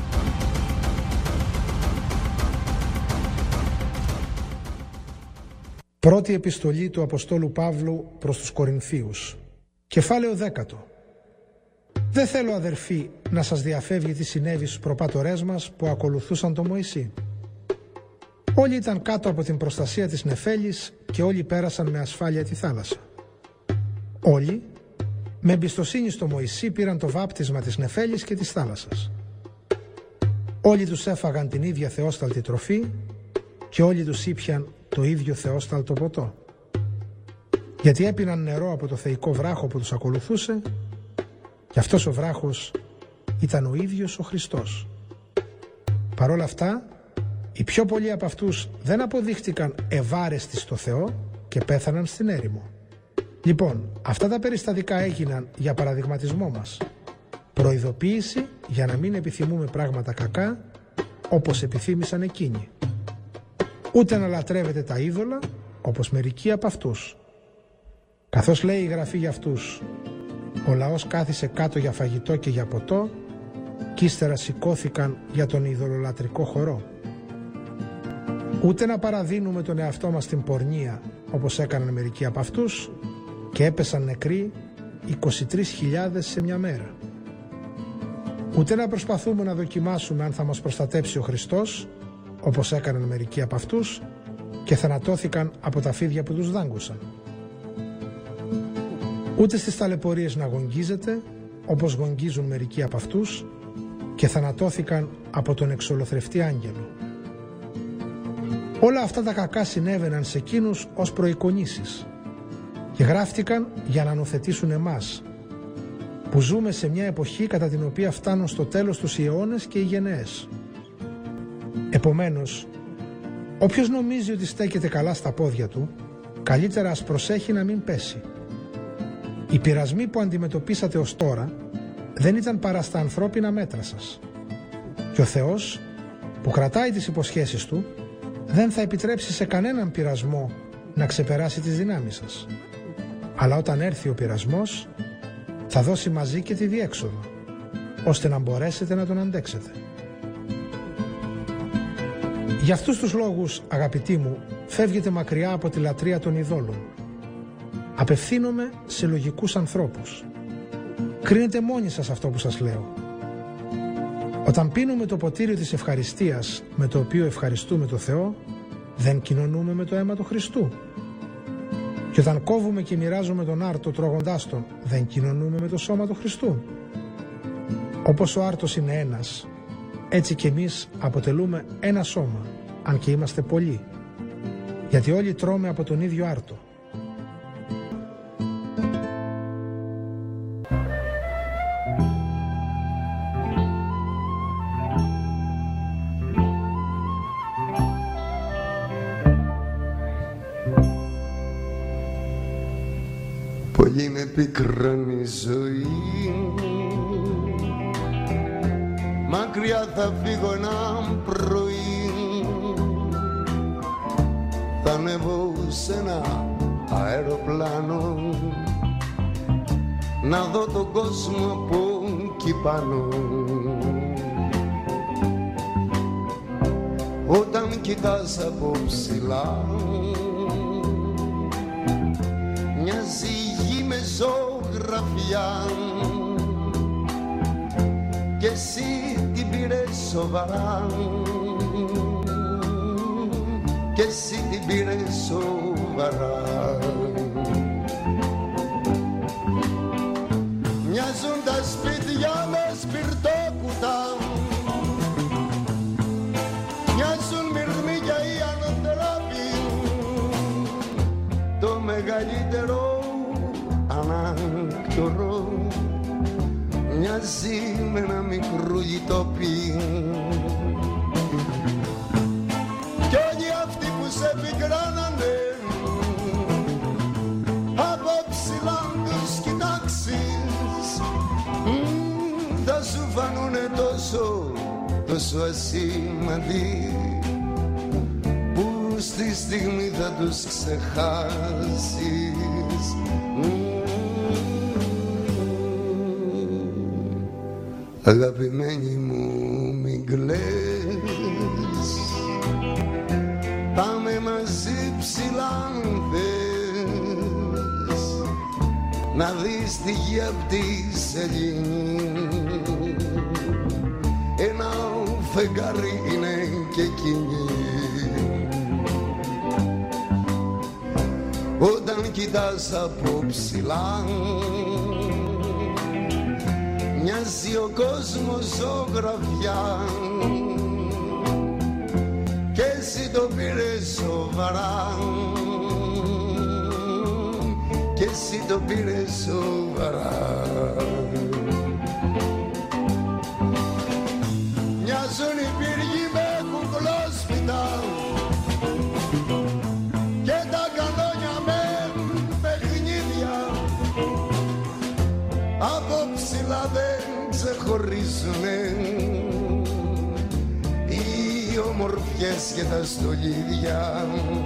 Πρώτη επιστολή του Αποστόλου Παύλου προς τους Κορινθίους. Κεφάλαιο δέκατο. Δεν θέλω, αδερφοί, να σας διαφεύγει τι συνέβη στους προπάτορές μας που ακολουθούσαν τον Μωυσή. Όλοι ήταν κάτω από την προστασία της νεφέλης και όλοι πέρασαν με ασφάλεια τη θάλασσα. Όλοι, με εμπιστοσύνη στο Μωυσή, πήραν το βάπτισμα της νεφέλης και της θάλασσας. Όλοι τους έφαγαν την ίδια θεόσταλτη τροφή και όλοι τους ήπιαν το ίδιο θεόσταλτο ποτό. Γιατί έπιναν νερό από το θεϊκό βράχο που τους ακολουθούσε και αυτός ο βράχος ήταν ο ίδιος ο Χριστός. Παρ' όλα αυτά, οι πιο πολλοί από αυτούς δεν αποδείχτηκαν ευάρεστοι στο Θεό και πέθαναν στην έρημο. Λοιπόν, αυτά τα περιστατικά έγιναν για παραδειγματισμό μας. Προειδοποίηση για να μην επιθυμούμε πράγματα κακά όπως επιθύμησαν εκείνοι. Ούτε να λατρεύετε τα είδωλα όπως μερικοί από αυτούς. Καθώς λέει η Γραφή για αυτούς, ο λαός κάθισε κάτω για φαγητό και για ποτό κι ύστερα σηκώθηκαν για τον ειδωλολατρικό χορό. Ούτε να παραδίνουμε τον εαυτό μας στην πορνεία όπως έκαναν μερικοί από αυτούς και έπεσαν νεκροί είκοσι τρεις χιλιάδες σε μια μέρα. Ούτε να προσπαθούμε να δοκιμάσουμε αν θα μας προστατέψει ο Χριστός όπως έκαναν μερικοί από αυτούς και θανατώθηκαν από τα φίδια που τους δάγκουσαν. Ούτε στις ταλαιπωρίες να γογγίζετε όπως γογγίζουν μερικοί από αυτούς και θανατώθηκαν από τον εξολοθρευτή άγγελο. Όλα αυτά τα κακά συνέβαιναν σε εκείνους ως προεικονίσεις και γράφτηκαν για να νοθετήσουν εμάς που ζούμε σε μια εποχή κατά την οποία φτάνουν στο τέλος τους οι αιώνες και οι γενναίες. Επομένως, όποιος νομίζει ότι στέκεται καλά στα πόδια του, καλύτερα ας προσέχει να μην πέσει. Οι πειρασμοί που αντιμετωπίσατε ως τώρα δεν ήταν παρά στα ανθρώπινα μέτρα σας. Και ο Θεός, που κρατάει τις υποσχέσεις Του, δεν θα επιτρέψει σε κανέναν πειρασμό να ξεπεράσει τις δυνάμεις σας. Αλλά όταν έρθει ο πειρασμός, θα δώσει μαζί και τη διέξοδο, ώστε να μπορέσετε να τον αντέξετε. Για αυτούς τους λόγους, αγαπητοί μου, φεύγετε μακριά από τη λατρεία των ειδόλων. Απευθύνομαι σε λογικούς ανθρώπους. Κρίνετε μόνοι σας αυτό που σας λέω. Όταν πίνουμε το ποτήριο της ευχαριστίας με το οποίο ευχαριστούμε το Θεό, δεν κοινωνούμε με το αίμα του Χριστού. Και όταν κόβουμε και μοιράζουμε τον άρτο τρώγοντάς τον, δεν κοινωνούμε με το σώμα του Χριστού. Όπως ο άρτος είναι ένας, έτσι και εμείς αποτελούμε ένα σώμα, αν και είμαστε πολλοί, γιατί όλοι τρώμε από τον ίδιο άρτο. Πολύ με πικράνει η ζωή, μακριά θα φύγω ένα πρωί, θα ανέβω σε ένα αεροπλάνο να δω τον κόσμο από εκεί πάνω. Όταν κοιτάς από ψηλά μοιάζει η γη με ζωγραφιά και εσύ την πήρες σοβαρά και εσύ την πήρες σοβαρά. Μοιάζουν τα σπίτια με σπιρτόκουτα, μοιάζουν μυρμήγκια οι ανθρώποι, το μεγαλύτερο ανάκτορο. μοιάζει με ένα μικρό γητόπι. Κι όλοι αυτοί που σε πικράνανε από ψηλά τους κοιτάξεις, θα σου φανούνε τόσο, τόσο ασήμαντοι, που στη στιγμή θα τους ξεχάσεις. Αγαπημένη μου μην κλαις, πάμε μαζί ψηλά αν θες, να δεις τη γη απ' τη σελήνη. Ένα φεγγάρι είναι και εκείνη. Όταν κοιτάς από ψηλά, μοιάζει ο κόσμος ζωγραφιά, και εσύ το πήρες σοβαρά, και εσύ το πήρες σοβαρά. Μοιάζουν οι πύργοι με κουκλόσπιτα και τα κανόνια με παιχνίδια, από ψηλά δεν ξεχωρίζουνε οι ομορφιές και τα στολίδια.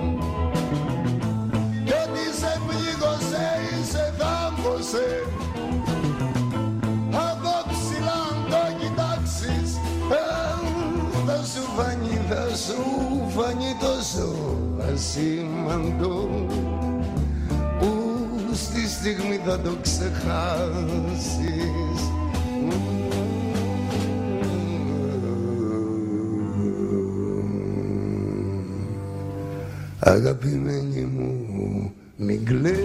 Κι ό,τι σε πλήγωσε ή σε θάμπωσε, από ψηλά αν το κοιτάξεις, θα σου φανεί, θα σου φανεί τόσο ασήμαντο, που στη στιγμή θα το ξεχάσεις. Αγαπημένη μου μην κλαις,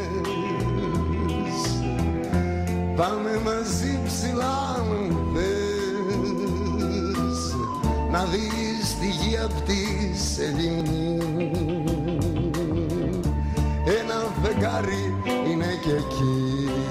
πάμε μαζί ψηλά αν θες, να δεις τη γη απ' τη σελήνη. Ένα φεγγάρι είναι και εκεί.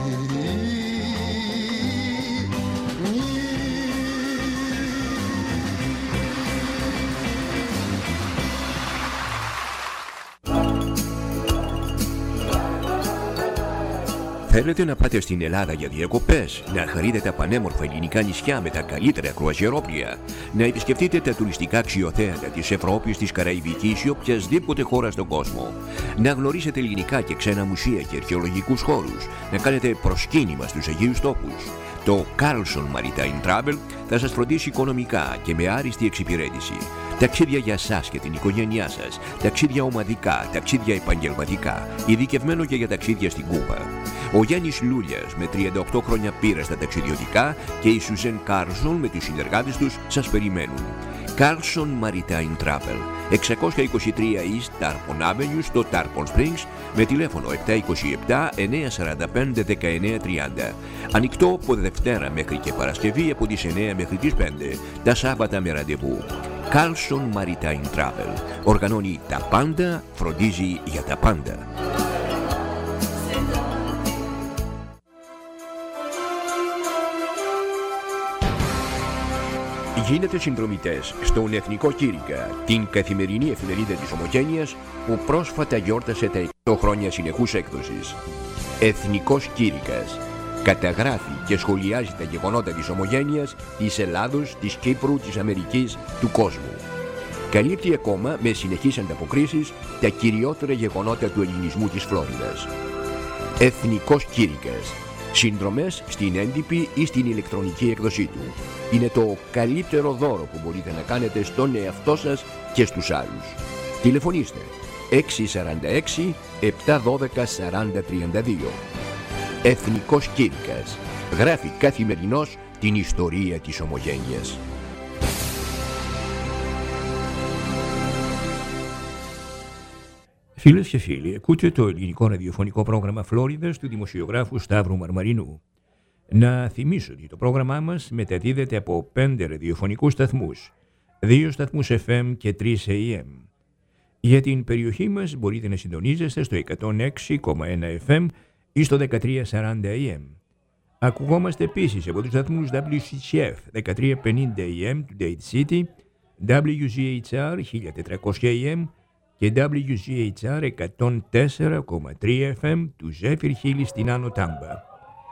Θέλετε να πάτε στην Ελλάδα για διακοπές, να χαρείτε τα πανέμορφα ελληνικά νησιά με τα καλύτερα κρουαζιερόπλια, να επισκεφτείτε τα τουριστικά αξιοθέατα της Ευρώπης, της Καραϊβικής ή οποιασδήποτε χώρα στον κόσμο, να γνωρίσετε ελληνικά και ξένα μουσεία και αρχαιολογικούς χώρους, να κάνετε προσκύνημα στους Αγίους Τόπους. Το Carlson Maritime Travel θα σας φροντίσει οικονομικά και με άριστη εξυπηρέτηση. Ταξίδια για σας και την οικογένειά σας, ταξίδια ομαδικά, ταξίδια επαγγελματικά, ειδικευμένο και για ταξίδια στην Κούβα. Ο Γιάννης Λούλιας με τριάντα οκτώ χρόνια πείρα στα ταξιδιωτικά και η Σουζέν Κάρλσον με τους συνεργάτες τους σας περιμένουν. Carlson Maritime Travel, εξακόσια είκοσι τρία East Tarpon Avenue στο Tarpon Springs, με τηλέφωνο επτά είκοσι επτά εννιακόσια σαράντα πέντε δεκαεννέα τριάντα. Ανοιχτό από Δευτέρα μέχρι και Παρασκευή από τις εννέα μέχρι τις πέντε, τα Σάββατα με ραντεβού. Carlson Maritime Travel οργανώνει τα πάντα, φροντίζει για τα πάντα. Γίνετε συνδρομητές στον Εθνικό Κήρυκα, την καθημερινή εφημερίδα της Ομογένειας που πρόσφατα γιόρτασε τα εκατό χρόνια συνεχούς έκδοσης. Εθνικός Κήρυκας καταγράφει και σχολιάζει τα γεγονότα της Ομογένειας, της Ελλάδος, της Κύπρου, της Αμερικής, του κόσμου. Καλύπτει ακόμα με συνεχείς ανταποκρίσεις τα κυριότερα γεγονότα του ελληνισμού της Φλόριδας. Εθνικός Κήρυκας. Συνδρομές στην έντυπη ή στην ηλεκτρονική έκδοσή του. Είναι το καλύτερο δώρο που μπορείτε να κάνετε στον εαυτό σας και στους άλλους. Τηλεφωνήστε έξι τέσσερα έξι επτά ένα δύο σαράντα τριάντα δύο. Εθνικός Κήρυκας. Γράφει καθημερινώς την ιστορία της Ομογένειας. Φίλες και φίλοι, ακούτε το ελληνικό ραδιοφωνικό πρόγραμμα Φλόριδας του δημοσιογράφου Σταύρου Μαρμαρινού. Να θυμίσω ότι το πρόγραμμά μας μεταδίδεται από πέντε ραδιοφωνικούς σταθμούς, δύο σταθμούς εφ εμ και τρεις έι εμ. Για την περιοχή μας μπορείτε να συντονίζεστε στο εκατόν έξι κόμμα ένα εφ εμ ή στο δεκατριακόσια σαράντα έι εμ. Ακουγόμαστε επίσης από τους σταθμούς ντάμπλιου σι σι εφ δεκατρία πενήντα έι εμ του Dade City, ντάμπλιου ζι έιτς αρ χίλια τετρακόσια έι εμ και ντάμπλιου ζι έιτς αρ εκατόν τέσσερα κόμμα τρία εφ εμ του Zephyr Hill στην Άνω Τάμπα.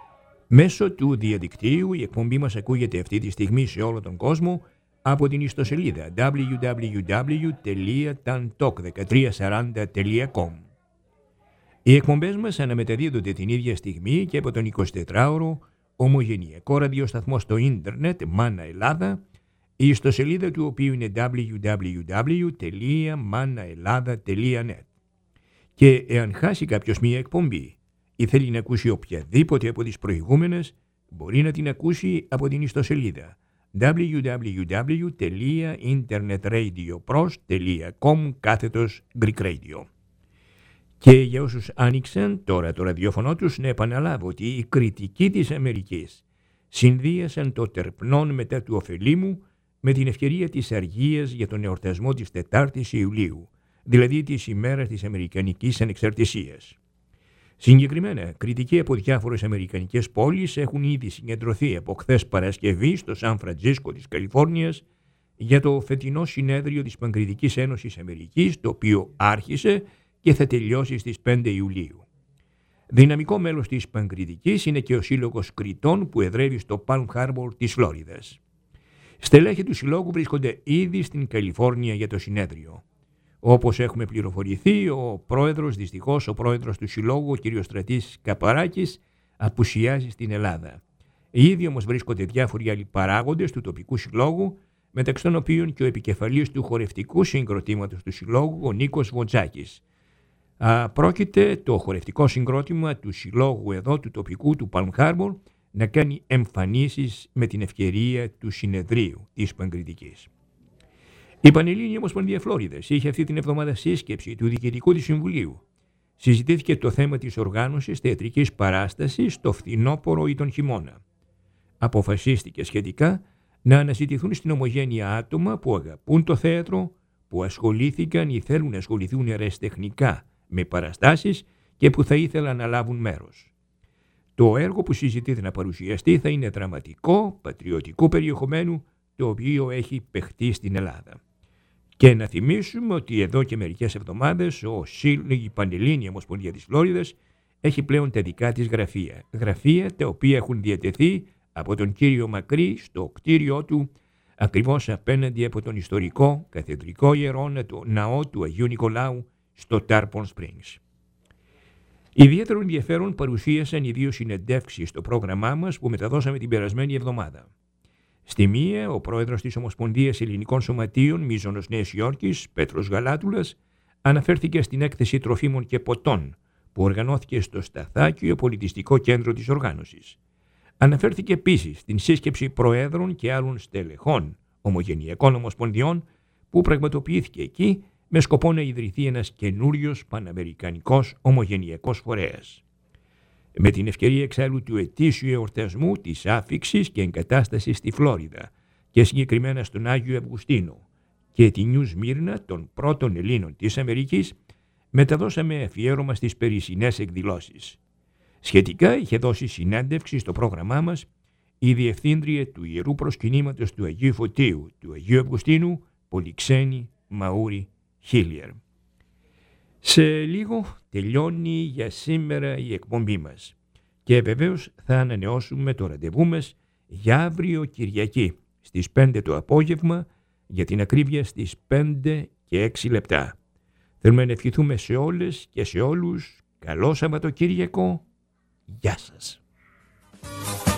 Μέσω του διαδικτύου η εκπομπή μας ακούγεται αυτή τη στιγμή σε όλο τον κόσμο από την ιστοσελίδα ντάμπλιου ντάμπλιου ντάμπλιου τελεία ταντοκ δεκατριακόσια σαράντα τελεία κομ. Οι εκπομπές μας αναμεταδίδονται την ίδια στιγμή και από τον εικοσιτετράωρο ομογενειακό ραδιοσταθμό στο ίντερνετ Μάνα Ελλάδα, η ιστοσελίδα του οποίου είναι ντάμπλιου ντάμπλιου ντάμπλιου τελεία μάνα Ελλάδα τελεία νετ. Και εάν χάσει κάποιος μία εκπομπή ή θέλει να ακούσει οποιαδήποτε από τις προηγούμενες, μπορεί να την ακούσει από την ιστοσελίδα ντάμπλιου ντάμπλιου ντάμπλιου τελεία internetradiopros τελεία com κάθετος Greek Radio. Και για όσους άνοιξαν τώρα το ραδιόφωνο τους, να επαναλάβω ότι οι κριτικοί της Αμερικής συνδύασαν το τερπνόν μετά του ωφελήμου με την ευκαιρία της αργίας για τον εορτασμό της τετάρτης Ιουλίου, δηλαδή της ημέρας της Αμερικανικής Ανεξαρτησίας. Συγκεκριμένα, κριτικοί από διάφορες αμερικανικές πόλεις έχουν ήδη συγκεντρωθεί από χθες Παρασκευή στο Σαν Φραντζίσκο της Καλιφόρνιας για το φετινό συνέδριο της Παγκριτικής Ένωσης Αμερικής, το οποίο άρχισε και θα τελειώσει στις πέντε Ιουλίου. Δυναμικό μέλος της Παγκριτικής είναι και ο Σύλλογος Κριτών που εδρεύει στο Palm Harbor της Φλόριδας. Στελέχη του Συλλόγου βρίσκονται ήδη στην Καλιφόρνια για το συνέδριο. Όπως έχουμε πληροφορηθεί, ο πρόεδρος, δυστυχώς ο πρόεδρος του Συλλόγου, ο κ. Στρατής Καπαράκης, απουσιάζει στην Ελλάδα. Ήδη όμως βρίσκονται διάφοροι άλλοι παράγοντες του τοπικού συλλόγου, μεταξύ των οποίων και ο επικεφαλής του χορευτικού συγκροτήματος του Συλλόγου, ο Νίκος Βοντζάκης. Α, πρόκειται το χορευτικό συγκρότημα του Συλλόγου εδώ του τοπικού του Palm Harbor να κάνει εμφανίσεις με την ευκαιρία του συνεδρίου της Παγκριτικής. Η Πανελλήνια Ομοσπονδία Φλόριδας είχε αυτή την εβδομάδα σύσκεψη του Διοικητικού της Συμβουλίου. Συζητήθηκε το θέμα της οργάνωσης θεατρικής παράστασης το φθινόπωρο ή τον χειμώνα. Αποφασίστηκε σχετικά να αναζητηθούν στην ομογένεια άτομα που αγαπούν το θέατρο, που ασχολήθηκαν ή θέλουν να ασχοληθούν ερασιτεχνικά με παραστάσεις και που θα ήθελαν να λάβουν μέρος. Το έργο που συζητείται να παρουσιαστεί θα είναι δραματικό, πατριωτικού περιεχομένου, το οποίο έχει παιχτεί στην Ελλάδα. Και να θυμίσουμε ότι εδώ και μερικές εβδομάδες ο ΣΥΛ, η Πανελλήνια Ομοσπονδία της Φλόριδας, έχει πλέον τα δικά της γραφεία. Γραφεία τα οποία έχουν διατεθεί από τον κύριο Μακρύ στο κτίριό του, ακριβώς απέναντι από τον ιστορικό καθεδρικό ιερόνα, το ναό του Αγίου Νικολάου στο Tarpon Springs. Ιδιαίτερο ενδιαφέρον παρουσίασαν οι δύο συνεντεύξεις στο πρόγραμμά μας που μεταδώσαμε την περασμένη εβδομάδα. Στη μία, ο πρόεδρος της Ομοσπονδίας Ελληνικών Σωματείων Μίζωνος Νέας Υόρκης, Πέτρος Γαλάτουλας, αναφέρθηκε στην έκθεση τροφίμων και ποτών που οργανώθηκε στο Σταθάκιο, πολιτιστικό κέντρο της οργάνωσης. Αναφέρθηκε επίσης στην σύσκεψη προέδρων και άλλων στελεχών ομογενειακών ομοσπονδιών που πραγματοποιήθηκε εκεί με σκοπό να ιδρυθεί ένας καινούριος παναμερικανικός ομογενειακός φορέας. Με την ευκαιρία εξάλλου του ετήσιου εορτασμού της άφιξης και εγκατάστασης στη Φλόριδα και συγκεκριμένα στον Άγιο Αυγουστίνο και τη Νιου Σμύρνα των πρώτων Ελλήνων της Αμερικής, μεταδώσαμε αφιέρωμα στις περσινές εκδηλώσεις. Σχετικά είχε δώσει συνέντευξη στο πρόγραμμά μας η Διευθύντρια του Ιερού Προσκυνήματος του Αγίου Φωτίου του Αγίου Αυγουστίνου, Πολυξένη Μαούρη Χίλιερ. Σε λίγο τελειώνει για σήμερα η εκπομπή μας και βεβαίως θα ανανεώσουμε το ραντεβού μας για αύριο Κυριακή στις πέντε το απόγευμα, για την ακρίβεια στις πέντε και έξι λεπτά. Θέλουμε να ευχηθούμε σε όλες και σε όλους καλό Σαββατοκύριακο. Γεια σας.